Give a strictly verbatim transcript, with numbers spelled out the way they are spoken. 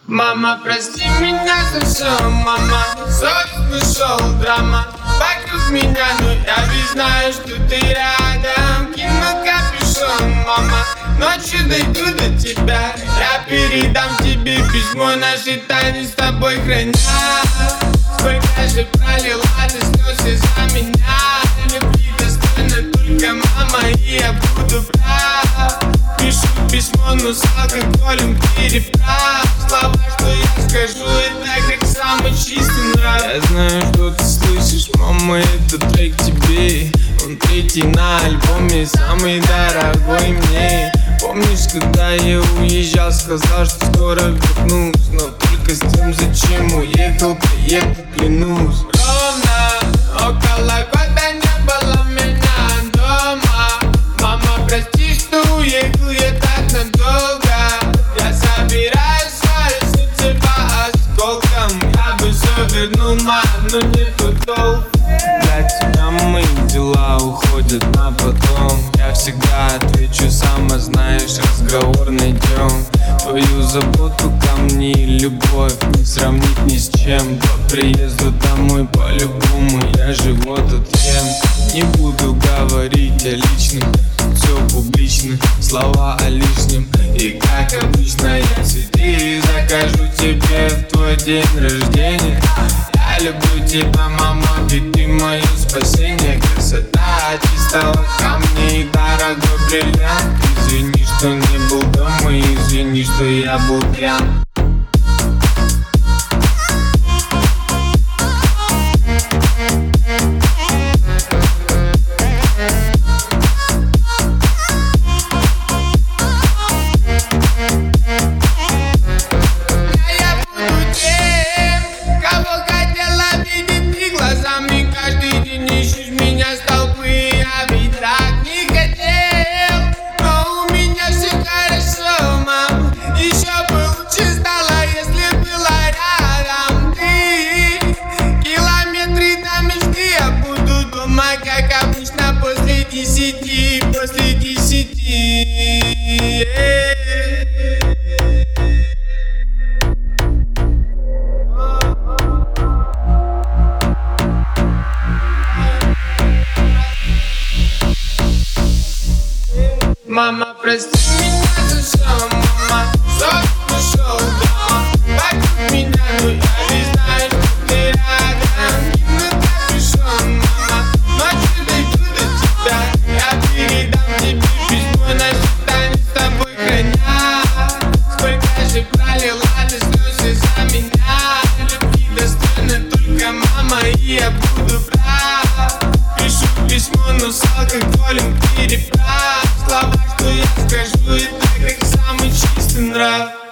Мама, прости меня за все, мама, совесть ушел, драма вокруг меня, но я ведь знаю, что ты рядом. Кину капюшон, мама, ночью дойду до тебя. Я передам тебе письмо, наши тайны с тобой храня. Сколько же пролила ты слез из-за меня. Любви достойна только мама, и я буду прав. Пишу письмо, но с алкоголем переправ. Слова, что я скажу, это как самый чистый нрав. Я знаю, что ты слышишь, мама, это трек тебе. Он третий на альбоме, самый дорогой мне. Помнишь, когда я уезжал, сказал, что скоро вернусь, но только с тем, зачем уехал, приеду, клянусь. Ровно около года не было меня дома. Мама, прости, что уехал я так надолго. Я собираю свое сердце по осколкам. Я бы все вернул, мам, но нету толку. Для тебя мои дела уходят на потом. Я всегда отвечу сам, а знаешь, разговор найдем. Твою заботу ко мне и любовь не сравнить ни с чем. По приезду домой по-любому я живот отъем. Не буду говорить о личном, все публично, слова о лишнем. И как обычно я цветы закажу тебе в твой день рождения. Я люблю тебя, мама, ведь ты мое спасение. Красота чистого камня и дорогой бриллиант. Извини, что не был дома, извини, что я был пьян. Как обычно после десяти, после десяти. Мама, прости меня за все, мама, совесть ушел дома вокруг меня, но я ведь знаю, что ты рядом. Кину капюшон, мама, ночью дойду до тебя. Я передам тебе письмо, наши тайны с тобой храня. Сколько же пролила ты слез из-за меня. Любви достойна только мама, и я буду прав. Пишу письмо, но с алкоголем переправ. Слова, что я скажу, это как самый чистый нрав.